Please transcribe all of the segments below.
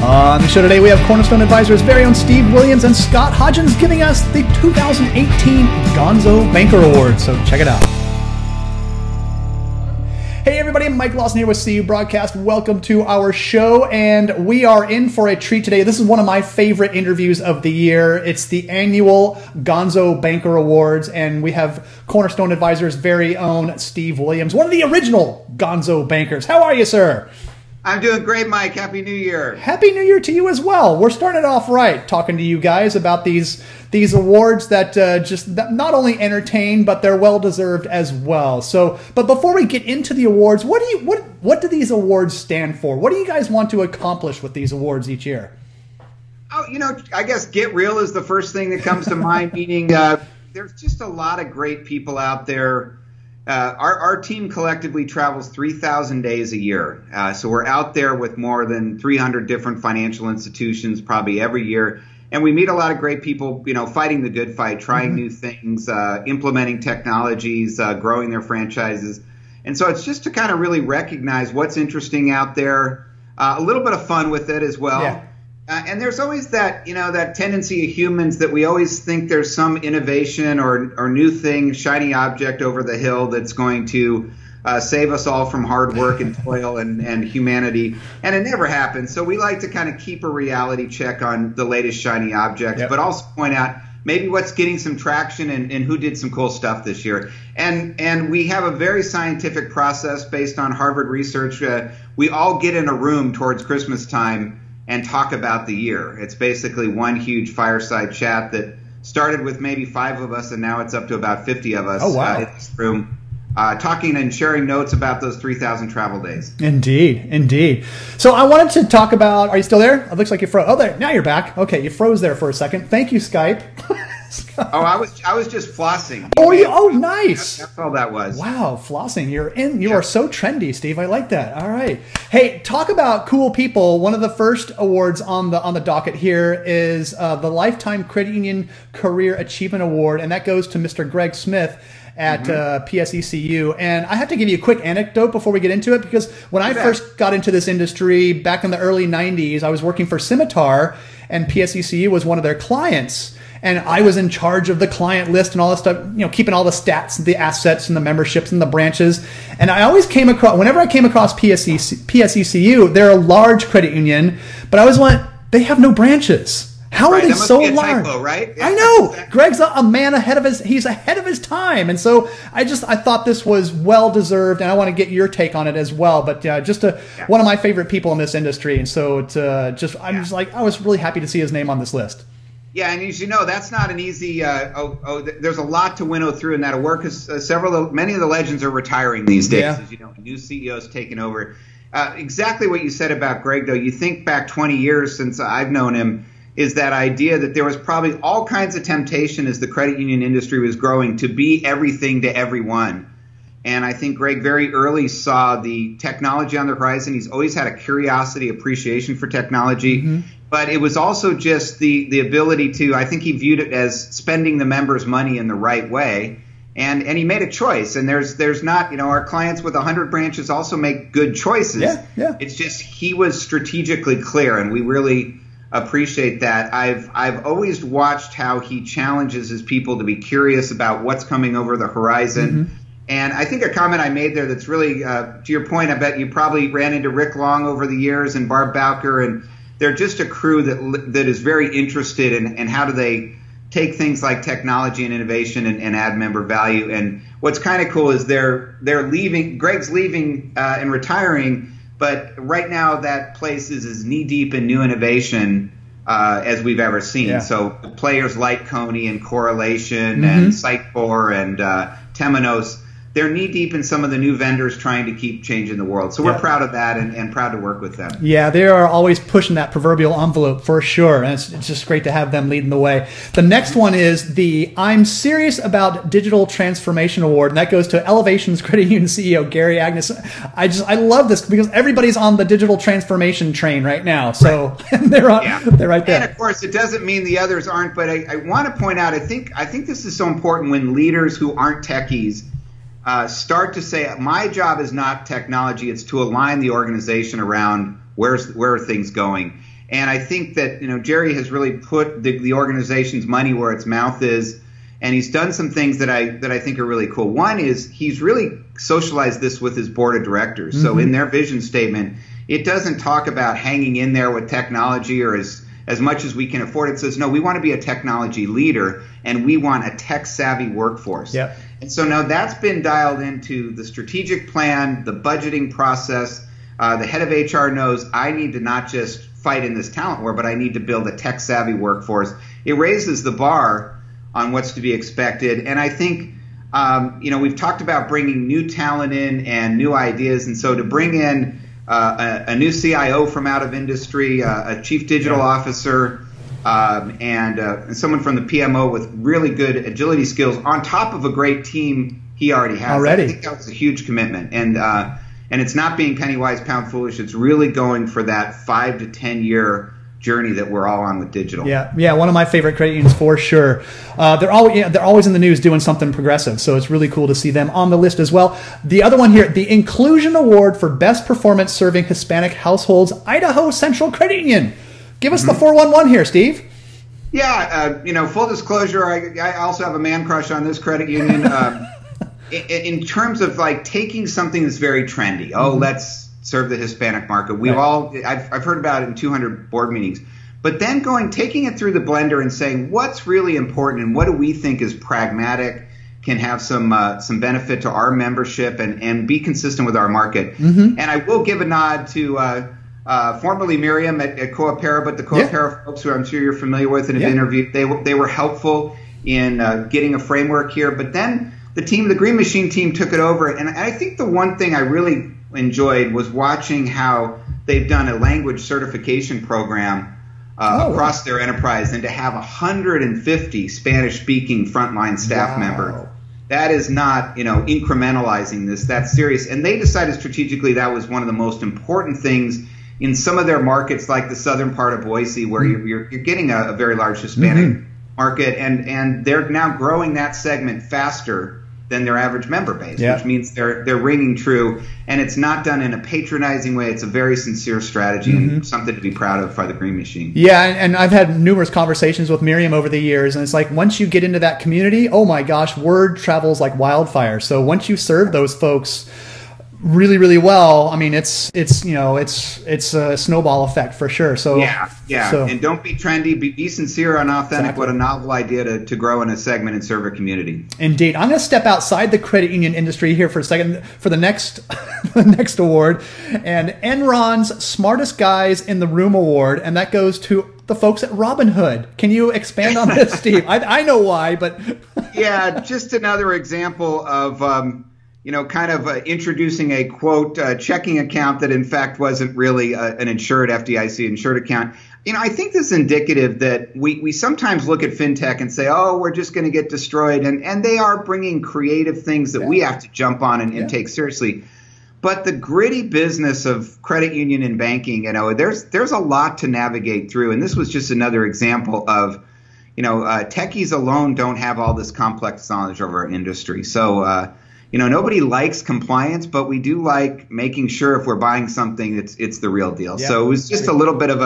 On the show today, we have Cornerstone Advisors' very own Steve Williams and Scott Hodgins giving us the 2018 Gonzo Banker Award. So check it out. Hey everybody, I'm Mike Lawson here with CU Broadcast. Welcome to our show, and we are in for a treat today. This is one of my favorite interviews of the year. It's the annual Gonzo Banker Awards, and we have Cornerstone Advisors' very own Steve Williams, one of the original Gonzo Bankers. How are you, sir? I'm doing great, Mike. Happy New Year. Happy New Year to you as well. We're starting it off right, talking to you guys about these awards that that not only entertain, but they're well deserved as well. So, but before we get into the awards, what do these awards stand for? What do you guys want to accomplish with these awards each year? Oh, I guess get real is the first thing that comes to mind. Meaning, there's just a lot of great people out there. Our team collectively travels 3,000 days a year. So we're out there with more than 300 different financial institutions probably every year. And we meet a lot of great people, fighting the good fight, trying new things, implementing technologies, growing their franchises. And so it's just to kind of really recognize what's interesting out there, a little bit of fun with it as well. Yeah. And there's always that, that tendency of humans that we always think there's some innovation or new thing, shiny object over the hill that's going to save us all from hard work and toil and humanity. And it never happens. So we like to kind of keep a reality check on the latest shiny objects, but also point out maybe what's getting some traction and who did some cool stuff this year. And we have a very scientific process based on Harvard research. We all get in a room towards Christmas time and talk about the year. It's basically one huge fireside chat that started with maybe 5 of us, and now it's up to about 50 of us in this room, talking and sharing notes about those 3,000 travel days. Indeed. So I wanted to talk about, are you still there? It looks like you froze. Oh, there, now you're back. Okay, you froze there for a second. Thank you, Skype. Oh, I was just flossing. Nice. That's all that was. Wow, flossing. You are so trendy, Steve. I like that. All right. Hey, talk about cool people. One of the first awards on the docket here is the Lifetime Credit Union Career Achievement Award, and that goes to Mr. Greg Smith at PSECU. And I have to give you a quick anecdote before we get into it, because when I first got into this industry back in the early 90s, I was working for Scimitar, and PSECU was one of their clients. And I was in charge of the client list and all that stuff, keeping all the stats, the assets and the memberships and the branches. And I always whenever I came across PSECU, they're a large credit union, but I always went, they have no branches. How are they so large? Typo, right? I know. Exactly. Greg's a man he's ahead of his time. And so I thought this was well deserved, and I want to get your take on it as well. But one of my favorite people in this industry. And so I was really happy to see his name on this list. Yeah, and as you know, that's not an easy. There's a lot to winnow through in that award, because many of the legends are retiring these days. As you know, new CEOs taking over. Exactly what you said about Greg, though. You think back 20 years since I've known him, is that idea that there was probably all kinds of temptation as the credit union industry was growing to be everything to everyone. And I think Greg very early saw the technology on the horizon. He's always had a curiosity, appreciation for technology. But it was also just the ability to, I think he viewed it as spending the members' money in the right way. And he made a choice. And there's not, our clients with 100 branches also make good choices. Yeah. It's just he was strategically clear, and we really appreciate that. I've always watched how he challenges his people to be curious about what's coming over the horizon. And I think a comment I made there that's really, to your point, I bet you probably ran into Rick Long over the years and Barb Bowker, and they're just a crew that is very interested in how do they take things like technology and innovation and add member value. And what's kind of cool is they're leaving. Greg's leaving and retiring, but right now that place is as knee deep in new innovation as we've ever seen. Yeah. So players like Coney and Correlation and Sitecore and Temenos, they're knee-deep in some of the new vendors trying to keep changing the world. So we're proud of that and proud to work with them. Yeah, they are always pushing that proverbial envelope for sure, and it's just great to have them leading the way. The next one is the I'm Serious About Digital Transformation Award, and that goes to Elevation's Credit Union CEO, Gary Agnes. I love this because everybody's on the digital transformation train right now, so they're right there. And of course, it doesn't mean the others aren't, but I want to point out, I think this is so important when leaders who aren't techies start to say, my job is not technology, it's to align the organization around where are things going. And I think that, Jerry has really put the organization's money where its mouth is, and he's done some things that I think are really cool. One is he's really socialized this with his board of directors. Mm-hmm. So in their vision statement, it doesn't talk about hanging in there with technology or as much as we can afford. It says, no, we want to be a technology leader, and we want a tech-savvy workforce. Yep. And so now that's been dialed into the strategic plan, the budgeting process. The head of HR knows I need to not just fight in this talent war, but I need to build a tech-savvy workforce. It raises the bar on what's to be expected. And I think, we've talked about bringing new talent in and new ideas. And so to bring in a new CIO from out of industry, a chief digital officer, and someone from the PMO with really good agility skills on top of a great team he already has. I think that was a huge commitment. And it's not being penny wise, pound foolish. It's really going for that 5 to 10 year journey that we're all on with digital. Yeah. One of my favorite credit unions for sure. They're always in the news doing something progressive. So it's really cool to see them on the list as well. The other one here, the Inclusion Award for Best Performance Serving Hispanic Households, Idaho Central Credit Union. Give us the 411 here, Steve. Yeah. Full disclosure, I also have a man crush on this credit union. In terms of like taking something that's very trendy, let's serve the Hispanic market. I've heard about it in 200 board meetings, but then taking it through the blender and saying what's really important and what do we think is pragmatic, can have some benefit to our membership and be consistent with our market. Mm-hmm. And I will give a nod to formerly Miriam at Coopera, but the Coopera folks who I'm sure you're familiar with and have interviewed, they were helpful in getting a framework here. But then the Green Machine team took it over. And I think the one thing I really enjoyed was watching how they've done a language certification program across their enterprise, and to have 150 Spanish-speaking frontline staff members. That is not, incrementalizing this. That's serious. And they decided strategically that was one of the most important things in some of their markets, like the southern part of Boise, where you're getting a very large Hispanic market, and they're now growing that segment faster than their average member base, which means they're ringing true, and it's not done in a patronizing way. It's a very sincere strategy and something to be proud of for the Green Machine. Yeah, and I've had numerous conversations with Miriam over the years, and it's like once you get into that community, oh my gosh, word travels like wildfire. So once you serve those folks really, really well, I mean, it's a snowball effect for sure. So and don't be trendy, be sincere and authentic. Exactly. What a novel idea to grow in a segment and serve a community. Indeed. I'm going to step outside the credit union industry here for a second for the next award, and Enron's Smartest Guys in the Room award, and that goes to the folks at Robinhood. Can you expand on this, Steve? I know why, but just another example of introducing a, quote, checking account that in fact wasn't really an insured FDIC insured account. I think this is indicative that we sometimes look at fintech and say, oh, we're just going to get destroyed. And they are bringing creative things that we have to jump on and take seriously. But the gritty business of credit union and banking, there's a lot to navigate through. And this was just another example of, techies alone don't have all this complex knowledge over our industry. So, nobody likes compliance, but we do like making sure if we're buying something, it's the real deal. Yeah. So it was just a little bit of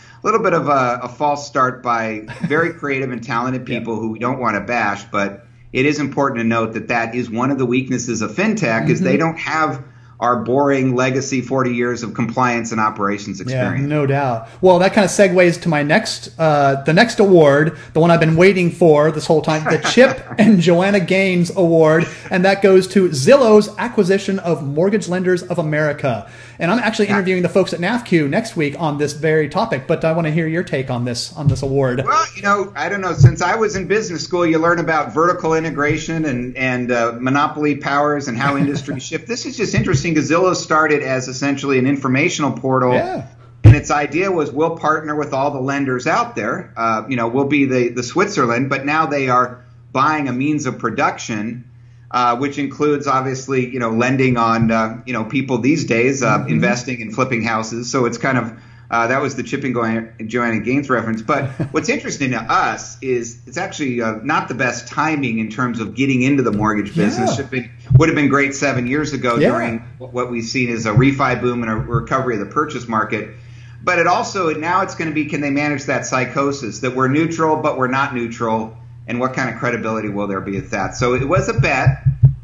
a false start by very creative and talented people who we don't want to bash, but it is important to note that is one of the weaknesses of fintech is they don't have our boring legacy 40 years of compliance and operations experience. Yeah, no doubt. Well, that kind of segues to my the next award, the one I've been waiting for this whole time, the Chip and Joanna Gaines Award, and that goes to Zillow's acquisition of Mortgage Lenders of America. And I'm actually interviewing the folks at NAFQ next week on this very topic, but I want to hear your take on this award. Well, I don't know. Since I was in business school, you learn about vertical integration and monopoly powers and how industries shift. This is just interesting because Zillow started as essentially an informational portal. Yeah. And its idea was we'll partner with all the lenders out there. We'll be the Switzerland, but now they are buying a means of production, which includes obviously, lending on, people these days, investing and flipping houses. So it's kind of that was the Chip and Joanna Gaines reference. But what's interesting to us is it's actually not the best timing in terms of getting into the mortgage business. Would have been great 7 years ago during what we've seen as a refi boom and a recovery of the purchase market. but it also now it's going to be, can they manage that psychosis that we're neutral but we're not neutral, and what kind of credibility will there be at that? So it was a bet.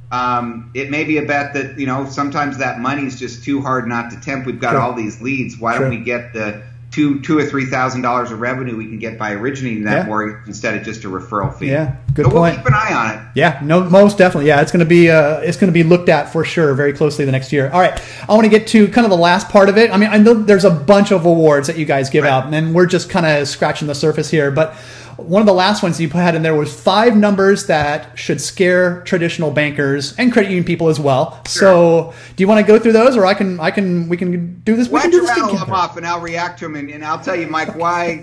It may be a bet that sometimes that money's just too hard not to tempt. We've got all these leads. Why don't we get the $2,000 or $3,000 of revenue we can get by originating that mortgage instead of just a referral fee? Yeah, good point. We'll keep an eye on it. Yeah, no, most definitely. Yeah, it's going to be looked at for sure very closely the next year. All right, I want to get to kind of the last part of it. I mean, I know there's a bunch of awards that you guys give out, and we're just kind of scratching the surface here, but one of the last ones you had in there was 5 numbers that should scare traditional bankers and credit union people as well. Sure. So, do you want to go through those, or we can do this? Why don't you rattle them off, and I'll react to them, and I'll tell you, Mike,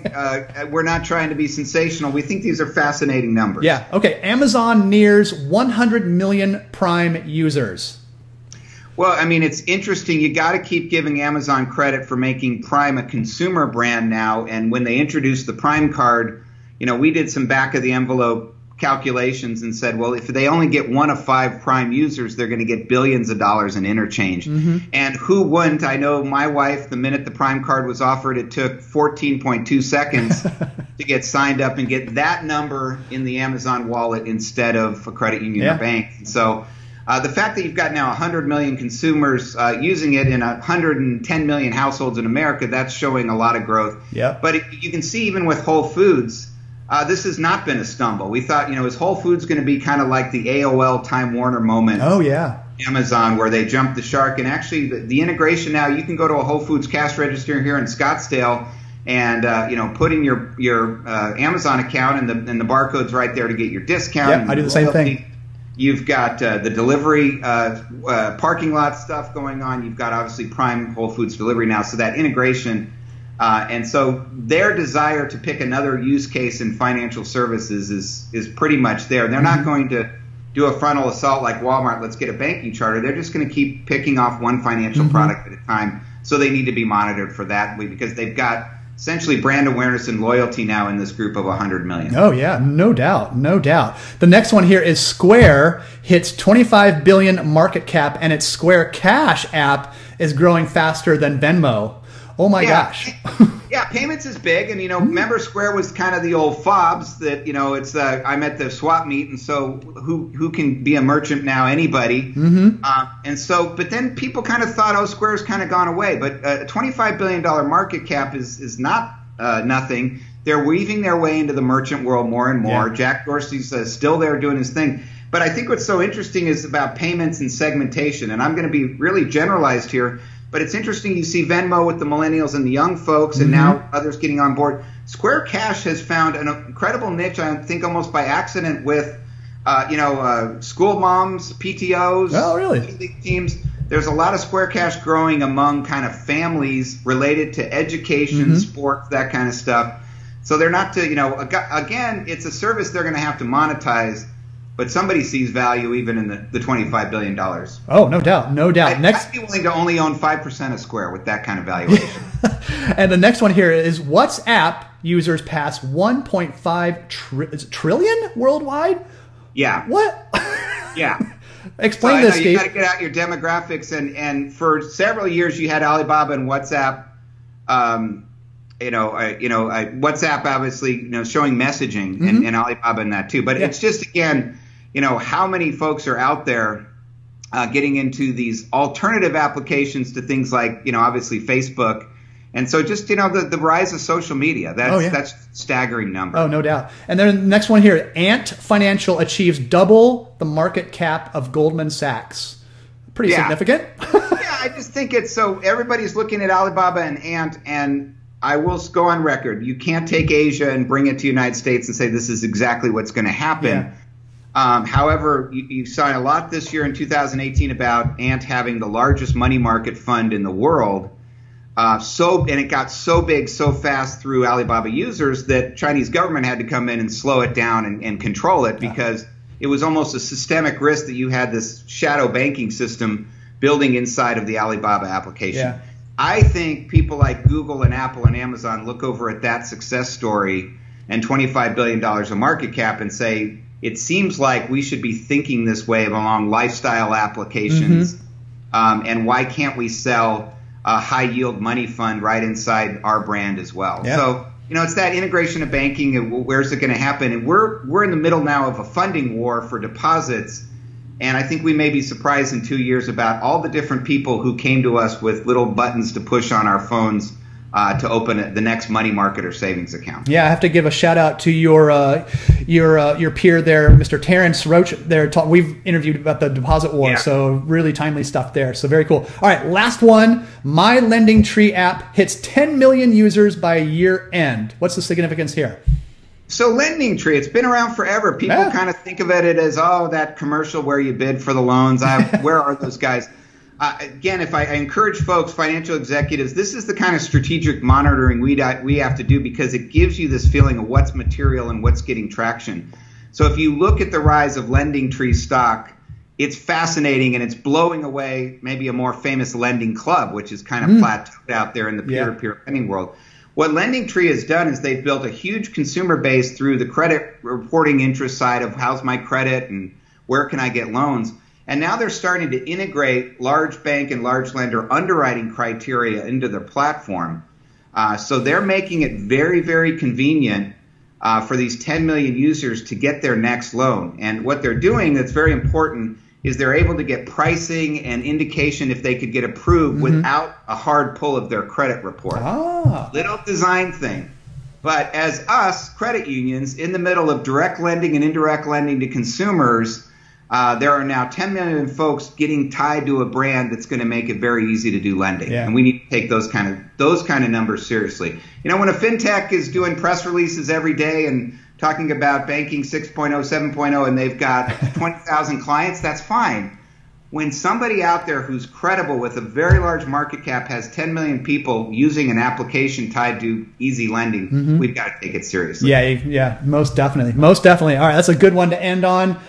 why we're not trying to be sensational. We think these are fascinating numbers. Yeah. Okay. Amazon nears 100 million Prime users. Well, I mean, it's interesting. You got to keep giving Amazon credit for making Prime a consumer brand now. And when they introduced the Prime card, we did some back of the envelope calculations and said, well, if they only get 1 of 5 Prime users, they're going to get billions of dollars in interchange. Mm-hmm. And who wouldn't? I know my wife, the minute the Prime card was offered, it took 14.2 seconds to get signed up and get that number in the Amazon wallet instead of a credit union or bank. So the fact that you've got now 100 million consumers using it in 110 million households in America, that's showing a lot of growth. Yeah. But you can see even with Whole Foods, this has not been a stumble. We thought, is Whole Foods going to be kind of like the AOL Time Warner moment? Oh, yeah. Amazon, where they jumped the shark. And actually, the integration now, you can go to a Whole Foods cash register here in Scottsdale and, put in your Amazon account, and the barcode's right there to get your discount. Yeah, I do the same thing. You've got the delivery parking lot stuff going on. You've got, obviously, Prime Whole Foods delivery now. So that integration. And so their desire to pick another use case in financial services is pretty much there. They're not going to do a frontal assault like Walmart, let's get a banking charter. They're just going to keep picking off one financial product at a time. So they need to be monitored for that because they've got essentially brand awareness and loyalty now in this group of 100 million. Oh, yeah, no doubt, no doubt. The next one here is Square hits 25 billion market cap, and its Square Cash app is growing faster than Venmo. Oh my gosh. Yeah, payments is big. And, remember Square was kind of the old fobs that, it's I'm at the swap meet. And so who can be a merchant now? Anybody. Mm-hmm. But then people kind of thought, Square's kind of gone away. But a $25 billion market cap is not nothing. They're weaving their way into the merchant world more and more. Yeah. Jack Dorsey's still there doing his thing. But I think what's so interesting is about payments and segmentation. And I'm going to be really generalized here. But it's interesting, you see Venmo with the millennials and the young folks, and now others getting on board. Square Cash has found an incredible niche, I think almost by accident, with school moms, PTOs, league teams. There's a lot of Square Cash growing among kind of families related to education, sports, that kind of stuff. So they're not again, it's a service they're going to have to monetize. But somebody sees value even in the $25 billion. Oh, no doubt. No doubt. I'd be willing to only own 5% of Square with that kind of valuation. And the next one here is WhatsApp users pass 1.5 trillion worldwide? Yeah. What? Yeah. Explain this, Steve. You got to get out your demographics. And for several years, you had Alibaba and WhatsApp. WhatsApp obviously, showing messaging and Alibaba in that too. But it's just, again, how many folks are out there getting into these alternative applications to things like, obviously Facebook. And so just, the rise of social media, that's a staggering number. Oh, no doubt. And then the next one here, Ant Financial achieves double the market cap of Goldman Sachs. Pretty significant. I just think it's so everybody's looking at Alibaba and Ant, and I will go on record. You can't take Asia and bring it to the United States and say this is exactly what's going to happen. Yeah. However, you saw a lot this year in 2018 about Ant having the largest money market fund in the world. And it got so big so fast through Alibaba users that Chinese government had to come in and slow it down and control it because it was almost a systemic risk that you had this shadow banking system building inside of the Alibaba application. Yeah. I think people like Google and Apple and Amazon look over at that success story and $25 billion of market cap and say, it seems like we should be thinking this way along lifestyle applications. And why can't we sell high yield money fund right inside our brand as well. Yeah. So, it's that integration of banking and where's it going to happen? And we're in the middle now of a funding war for deposits. And I think we may be surprised in 2 years about all the different people who came to us with little buttons to push on our phones to open the next money market or savings account. Yeah, I have to give a shout out to your peer there, Mr. Terrence Roach. There, we've interviewed about the deposit war, so really timely stuff there. So very cool. All right, last one. My Lending Tree app hits 10 million users by year end. What's the significance here? So Lending Tree, it's been around forever. People kind of think of it as, that commercial where you bid for the loans. Where are those guys? Again, if I encourage folks, financial executives, this is the kind of strategic monitoring we have to do because it gives you this feeling of what's material and what's getting traction. So if you look at the rise of Lending Tree stock, it's fascinating and it's blowing away maybe a more famous Lending Club, which is kind of plateaued out there in the peer-to-peer lending world. What Lending Tree has done is they've built a huge consumer base through the credit reporting interest side of how's my credit and where can I get loans. And now they're starting to integrate large bank and large lender underwriting criteria into their platform. So they're making it very, very convenient for these 10 million users to get their next loan. And what they're doing that's very important is they're able to get pricing and indication if they could get approved without a hard pull of their credit report. Little design thing. But as us, credit unions, in the middle of direct lending and indirect lending to consumers, there are now 10 million folks getting tied to a brand that's going to make it very easy to do lending. And we need to take those kind of numbers seriously. When a fintech is doing press releases every day and talking about banking 6.0, 7.0, and they've got 20,000 clients, that's fine. When somebody out there who's credible with a very large market cap has 10 million people using an application tied to easy lending, we've got to take it seriously. Yeah, most definitely. Most definitely. All right, that's a good one to end on.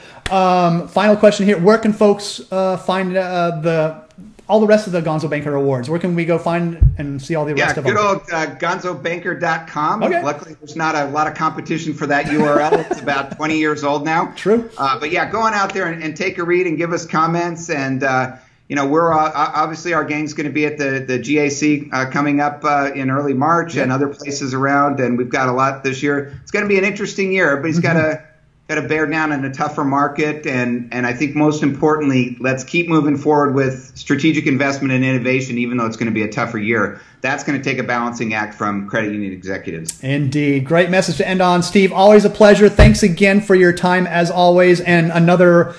Final question here. Where can folks find all the rest of the Gonzo Banker Awards? Where can we go find and see all the rest of them? Good old gonzobanker.com. Okay. Luckily, there's not a lot of competition for that URL. It's about 20 years old now. True. But go on out there and take a read and give us comments. And, we're obviously our gang's going to be at the GAC coming up in early March and other places around. And we've got a lot this year. It's going to be an interesting year. Everybody's got to bear down in a tougher market. And I think most importantly, let's keep moving forward with strategic investment and innovation, even though it's going to be a tougher year. That's going to take a balancing act from credit union executives. Indeed. Great message to end on. Steve, always a pleasure. Thanks again for your time as always. And another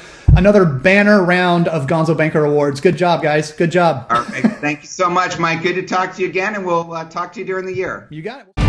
banner round of Gonzo Banker Awards. Good job, guys. Good job. All right. Thank you so much, Mike. Good to talk to you again. And we'll talk to you during the year. You got it.